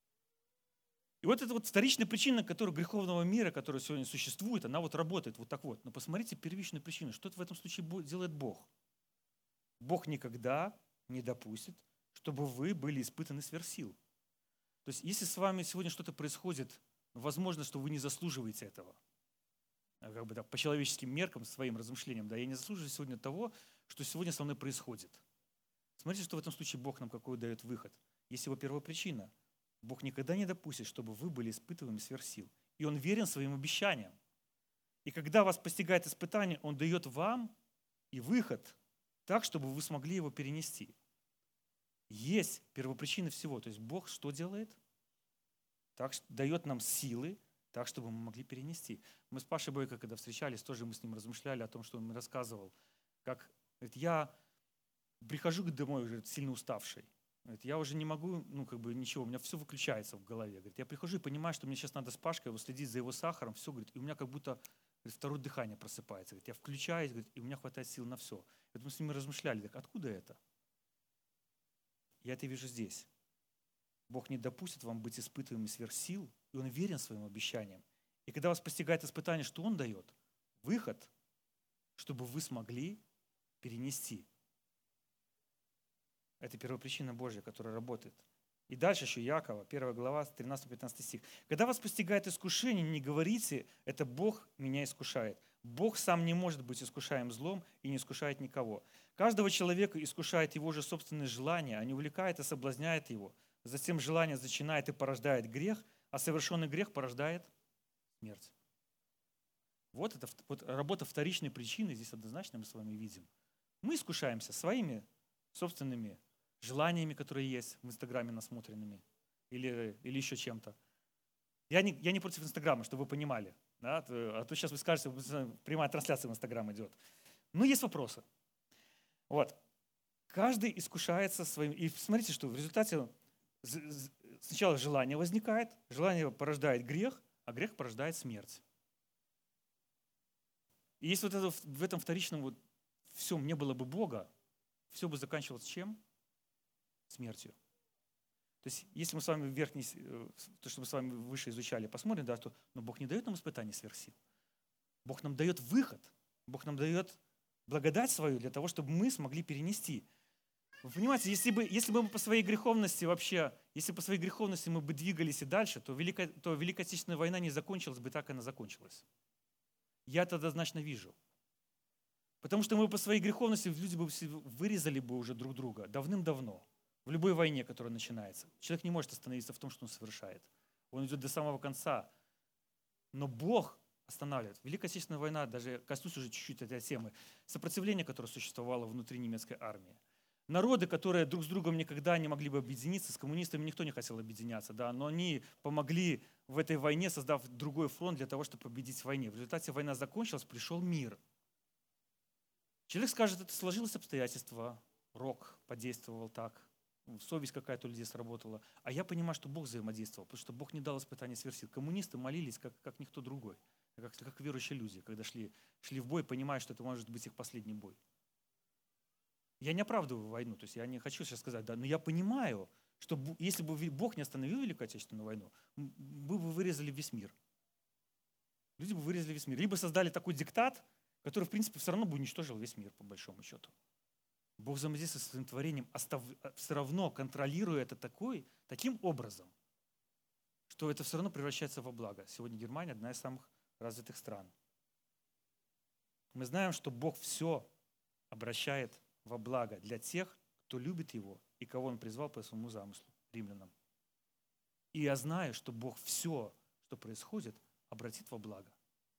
И вот эта вот вторичная причина, которая греховного мира, которая сегодня существует, она вот работает вот так вот. Но посмотрите первичную причину. Что в этом случае делает Бог? Бог никогда не допустит, чтобы вы были испытаны сверх сил. То есть если с вами сегодня что-то происходит, возможно, что вы не заслуживаете этого. Как бы, да, по человеческим меркам, своим размышлениям, да, я не заслуживаю сегодня того, что сегодня со мной происходит. Смотрите, что в этом случае Бог нам какой дает выход. Есть его первопричина. Бог никогда не допустит, чтобы вы были испытываемы сверх сил. И Он верен своим обещаниям. И когда вас постигает испытание, Он дает вам и выход так, чтобы вы смогли его перенести. Есть первопричина всего. То есть Бог что делает? Так, дает нам силы, так, чтобы мы могли перенести. Мы с Пашей Бойко, когда встречались, тоже мы с ним размышляли о том, что он мне рассказывал. Как, говорит, я прихожу домой уже сильно уставший. Говорит, я уже не могу, ну, как бы ничего, у меня все выключается в голове. Говорит, я прихожу и понимаю, что мне сейчас надо с Пашкой следить за его сахаром, все, говорит, и у меня как будто говорит, второе дыхание просыпается. Говорит, я включаюсь, говорит, и у меня хватает сил на все. Говорит, мы с ними размышляли, так откуда это? Я это вижу здесь. Бог не допустит вам быть испытываемыми сверх сил, и Он верен своим обещаниям. И когда вас постигает испытание, что Он дает? Выход, чтобы вы смогли перенести. Это первопричина Божья, которая работает. И дальше еще Якова, первая глава, тринадцатый-пятнадцатый стих. Когда вас постигает искушение, не говорите, это Бог меня искушает. Бог сам не может быть искушаем злом и не искушает никого. Каждого человека искушает его же собственные желания, а не увлекает и соблазняет его. Затем желание зачинает и порождает грех, а совершенный грех порождает смерть. Вот это вот работа вторичной причины, здесь однозначно мы с вами видим. Мы искушаемся своими собственными желаниями, которые есть в Инстаграме насмотренными, или, или еще чем-то. Я не, я не против Инстаграма, чтобы вы понимали. Да? А то сейчас вы скажете, прямая трансляция в Инстаграм идет. Но есть вопросы. Вот. Каждый искушается своим. И смотрите, что в результате сначала желание возникает, желание порождает грех, а грех порождает смерть. И если вот это, в этом вторичном вот всем не было бы Бога, все бы заканчивалось чем? Смертью. То есть, если мы с вами верхний, то, что мы с вами выше изучали, посмотрим, да, что но Бог не дает нам испытаний сверх сил. Бог нам дает выход. Бог нам дает благодать свою для того, чтобы мы смогли перенести. Вы понимаете, если бы, если бы мы по своей греховности вообще, если бы по своей греховности мы бы двигались и дальше, то Великая, то Великая Отечественная война не закончилась бы так, как она закончилась. Я это однозначно вижу. Потому что мы по своей греховности, люди бы вырезали бы уже друг друга давным-давно. В любой войне, которая начинается. Человек не может остановиться в том, что он совершает. Он идет до самого конца. Но Бог останавливает. Великая Отечественная война, даже коснусь уже чуть-чуть этой темы, сопротивление, которое существовало внутри немецкой армии. Народы, которые друг с другом никогда не могли бы объединиться, с коммунистами никто не хотел объединяться, да, но они помогли в этой войне, создав другой фронт для того, чтобы победить в войне. В результате война закончилась, пришел мир. Человек скажет, это сложилось обстоятельства, рок подействовал так, совесть какая-то у людей сработала. А я понимаю, что Бог взаимодействовал, потому что Бог не дал испытания сверх сил. Коммунисты молились, как, как никто другой, как, как верующие люди, когда шли, шли в бой, понимая, что это может быть их последний бой. Я не оправдываю войну, то есть я не хочу сейчас сказать, да, но я понимаю, что если бы Бог не остановил Великую Отечественную войну, мы бы вырезали весь мир. Люди бы вырезали весь мир. Либо создали такой диктат, который, в принципе, все равно бы уничтожил весь мир, по большому счету. Бог взаимодействует со своим творением, остав... все равно контролируя это такой, таким образом, что это все равно превращается во благо. Сегодня Германия одна из самых развитых стран. Мы знаем, что Бог все обращает во благо для тех, кто любит Его и кого Он призвал по своему замыслу, римлянам. И я знаю, что Бог все, что происходит, обратит во благо.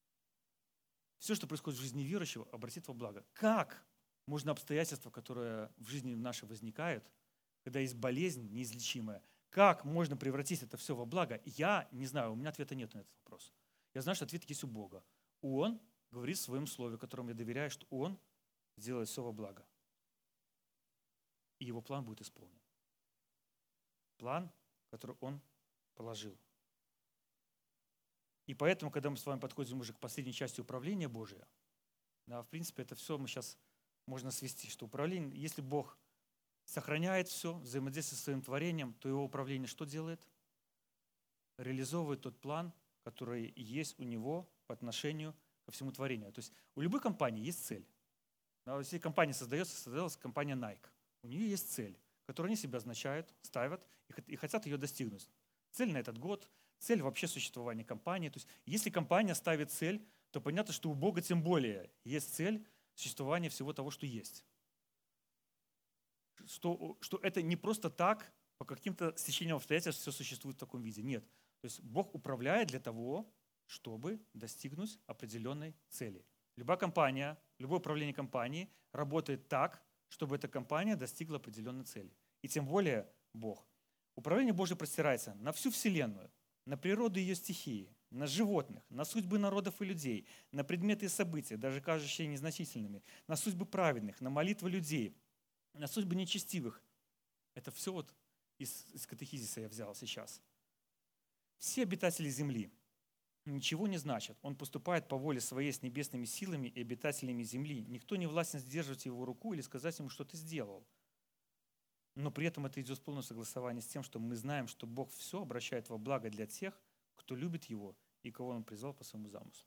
Все, что происходит в жизни верующего, обратит во благо. Как можно обстоятельства, которые в жизни нашей возникают, когда есть болезнь неизлечимая, как можно превратить это все во благо? Я не знаю, у меня ответа нет на этот вопрос. Я знаю, что ответ есть у Бога. Он говорит в своем слове, которому я доверяю, что Он сделает все во благо. И Его план будет исполнен. План, который Он положил. И поэтому, когда мы с вами подходим уже к последней части управления Божия, да, в принципе, это все мы сейчас можно свести, что управление, если Бог сохраняет все, взаимодействует со своим творением, то Его управление что делает? Реализовывает тот план, который есть у Него по отношению ко всему творению. То есть у любой компании есть цель. Да, если компания создается, создалась компания Nike. У нее есть цель, которую они себе означают, ставят и хотят ее достигнуть. Цель на этот год, цель вообще существования компании. То есть если компания ставит цель, то понятно, что у Бога тем более есть цель существования всего того, что есть. Что, что это не просто так, по каким-то стечениям обстоятельств все существует в таком виде. Нет. То есть Бог управляет для того, чтобы достигнуть определенной цели. Любая компания, любое управление компанией работает так, чтобы эта компания достигла определенной цели. И тем более Бог. Управление Божие простирается на всю Вселенную, на природу и ее стихии, на животных, на судьбы народов и людей, на предметы и события, даже кажущие незначительными, на судьбы праведных, на молитвы людей, на судьбы нечестивых. Это все вот из, из катехизиса я взял сейчас. Все обитатели земли ничего не значат. Он поступает по воле своей с небесными силами и обитателями земли. Никто не властен сдерживать его руку или сказать ему, что ты сделал. Но при этом это идет в полном согласовании с тем, что мы знаем, что Бог все обращает во благо для тех, кто любит Его и кого Он призвал по своему замыслу.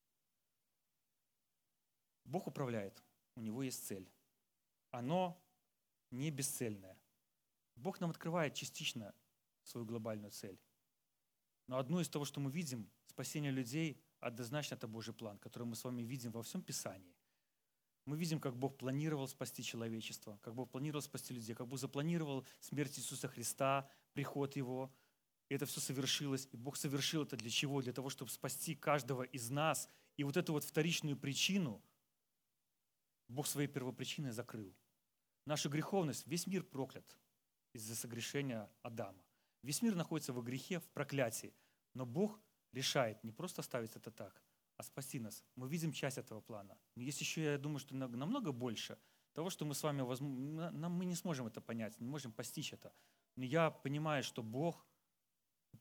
Бог управляет, у Него есть цель. Оно не бесцельное. Бог нам открывает частично свою глобальную цель. Но одно из того, что мы видим, спасение людей, однозначно это Божий план, который мы с вами видим во всем Писании. Мы видим, как Бог планировал спасти человечество, как Бог планировал спасти людей, как Бог запланировал смерть Иисуса Христа, приход Его. И это все совершилось. И Бог совершил это для чего? Для того, чтобы спасти каждого из нас. И вот эту вот вторичную причину Бог своей первопричиной закрыл. Наша греховность, весь мир проклят из-за согрешения Адама. Весь мир находится во грехе, в проклятии. Но Бог решает не просто оставить это так, а спасти нас. Мы видим часть этого плана. Но есть еще, я думаю, что намного больше того, что мы с вами, мы не сможем это понять, не можем постичь это. Но я понимаю, что Бог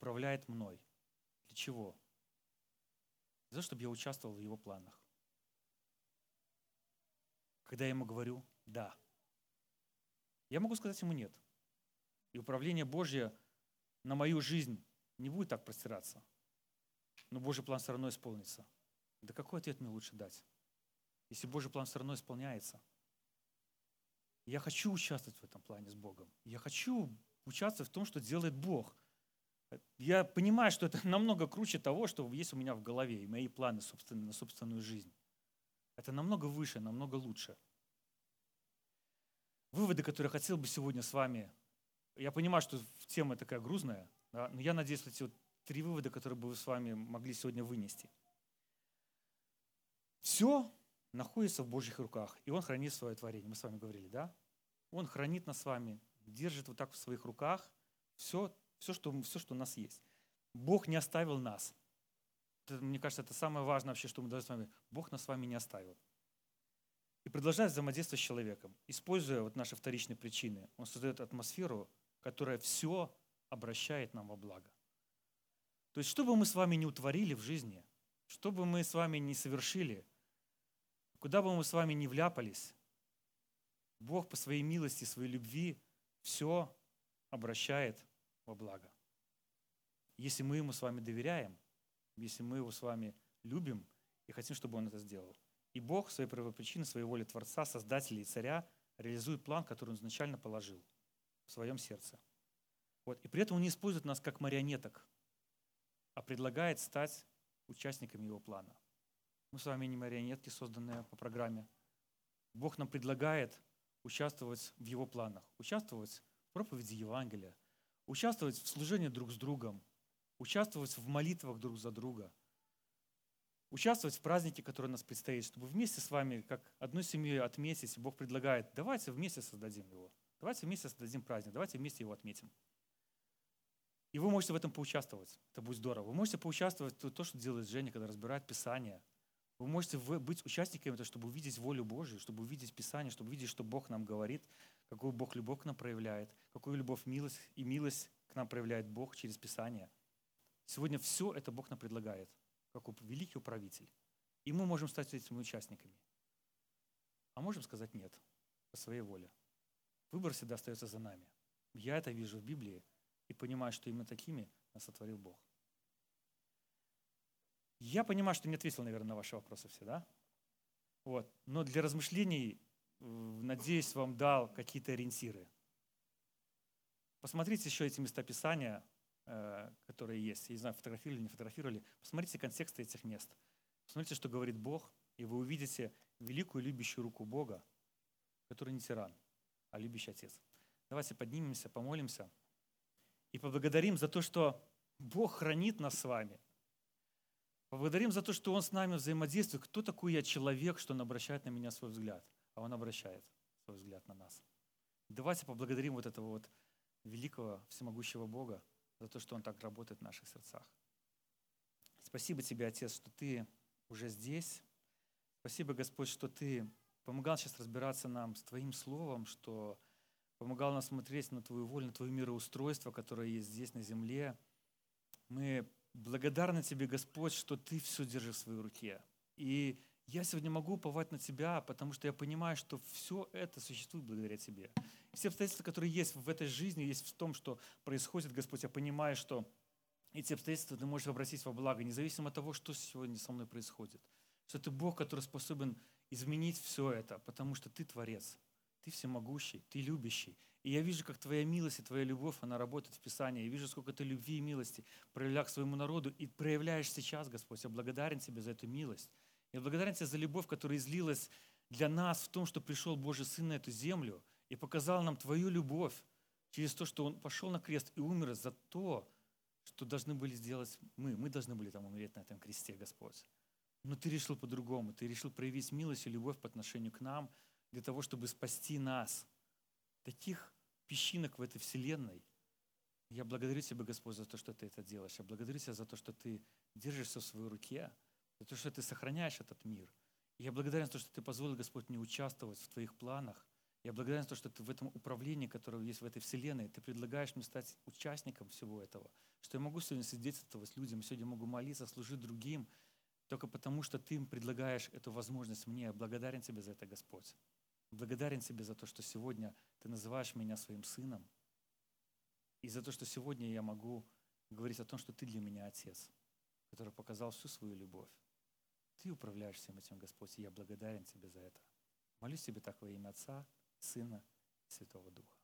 управляет мной. Для чего? Для того, чтобы я участвовал в Его планах. Когда я Ему говорю «да», я могу сказать Ему «нет». И управление Божье на мою жизнь не будет так простираться. Но Божий план все равно исполнится. Да какой ответ мне лучше дать, если Божий план все равно исполняется? Я хочу участвовать в этом плане с Богом. Я хочу участвовать в том, что делает Бог. Я понимаю, что это намного круче того, что есть у меня в голове и мои планы собственно, на собственную жизнь. Это намного выше, намного лучше. Выводы, которые я хотел бы сегодня с вами. Я понимаю, что тема такая грузная, да, но я надеюсь, что эти вот три вывода, которые бы вы с вами могли сегодня вынести. Все находится в Божьих руках, и Он хранит свое творение. Мы с вами говорили, да? Он хранит нас с вами, держит вот так в своих руках все, все, что, все, что у нас есть. Бог не оставил нас. Это, мне кажется, это самое важное вообще, что мы должны с вами. Бог нас с вами не оставил. И продолжает взаимодействовать с человеком. Используя вот наши вторичные причины, Он создает атмосферу, которая все обращает нам во благо. То есть, что бы мы с вами ни утворили в жизни, что бы мы с вами ни совершили, куда бы мы с вами ни вляпались, Бог по своей милости, своей любви все обращает во благо. Если мы Ему с вами доверяем, если мы Его с вами любим и хотим, чтобы Он это сделал. И Бог в своей первопричине, своей воле Творца, Создателя и Царя реализует план, который Он изначально положил в своем сердце. Вот. И при этом Он не использует нас как марионеток, а предлагает стать участниками Его плана. Мы с вами не марионетки, созданные по программе. Бог нам предлагает участвовать в Его планах, участвовать в проповеди Евангелия, участвовать в служении друг с другом, участвовать в молитвах друг за друга, участвовать в празднике, который у нас предстоит, чтобы вместе с вами, как одной семьей отметить. Бог предлагает, давайте вместе создадим его, давайте вместе создадим праздник, давайте вместе его отметим. И вы можете в этом поучаствовать, это будет здорово. Вы можете поучаствовать в том, что делает Женя, когда разбирает Писание. Вы можете быть участниками этого, чтобы увидеть волю Божию, чтобы увидеть Писание, чтобы увидеть, что Бог нам говорит, какую Бог любовь к нам проявляет, какую любовь милость и милость к нам проявляет Бог через Писание. Сегодня все это Бог нам предлагает, как великий управитель. И мы можем стать этими участниками. А можем сказать нет по своей воле. Выбор всегда остается за нами. Я это вижу в Библии и понимаю, что именно такими нас сотворил Бог. Я понимаю, что не ответил, наверное, на ваши вопросы все, да? Вот. Но для размышлений, надеюсь, вам дал какие-то ориентиры. Посмотрите еще эти места Писания, которые есть. Я не знаю, фотографировали или не фотографировали. Посмотрите контексты этих мест. Посмотрите, что говорит Бог, и вы увидите великую любящую руку Бога, который не тиран, а любящий Отец. Давайте поднимемся, помолимся и поблагодарим за то, что Бог хранит нас с вами. Поблагодарим за то, что Он с нами взаимодействует. Кто такой я человек, что Он обращает на меня свой взгляд? А Он обращает свой взгляд на нас. Давайте поблагодарим вот этого вот великого, всемогущего Бога за то, что Он так работает в наших сердцах. Спасибо Тебе, Отец, что Ты уже здесь. Спасибо, Господь, что Ты помогал сейчас разбираться нам с Твоим Словом, что помогал нам смотреть на Твою волю, на Твое мироустройство, которое есть здесь, на земле. Мы благодарны Тебе, Господь, что Ты все держишь в своей руке. И я сегодня могу уповать на Тебя, потому что я понимаю, что все это существует благодаря Тебе. Все обстоятельства, которые есть в этой жизни, есть в том, что происходит, Господь, я понимаю, что эти обстоятельства Ты можешь обратить во благо, независимо от того, что сегодня со мной происходит. Что Ты Бог, который способен изменить все это, потому что Ты Творец, Ты всемогущий, Ты любящий. И я вижу, как Твоя милость и Твоя любовь, она работает в Писании. Я вижу, сколько Ты любви и милости проявляешь к своему народу и проявляешь сейчас, Господь. Я благодарен Тебе за эту милость. Я благодарен Тебе за любовь, которая излилась для нас в том, что пришел Божий Сын на эту землю и показал нам Твою любовь через то, что Он пошел на крест и умер за то, что должны были сделать мы. Мы должны были там умереть на этом кресте, Господь. Но Ты решил по-другому. Ты решил проявить милость и любовь по отношению к нам для того, чтобы спасти нас. Таких песчинок в этой вселенной. Я благодарю Тебя, Господь, за то, что Ты это делаешь. Я благодарю Тебя за то, что Ты держишь все в своей руке, за то, что Ты сохраняешь этот мир. И я благодарен за то, что Ты позволил, Господь, мне участвовать в Твоих планах Я благодарен за то, что Ты в этом управлении, которое есть в этой вселенной, Ты предлагаешь мне стать участником всего этого, что я могу сегодня свидетельствовать людям, сегодня могу молиться, служить другим, только потому, что Ты им предлагаешь эту возможность мне. Я благодарен Тебе за это, Господь. Благодарен Тебе за то, что сегодня Ты называешь меня своим сыном, и за то, что сегодня я могу говорить о том, что Ты для меня Отец, который показал всю свою любовь. Ты управляешь всем этим, Господь, и я благодарен Тебе за это. Молюсь Тебе так во имя Отца, Сына и Святого Духа.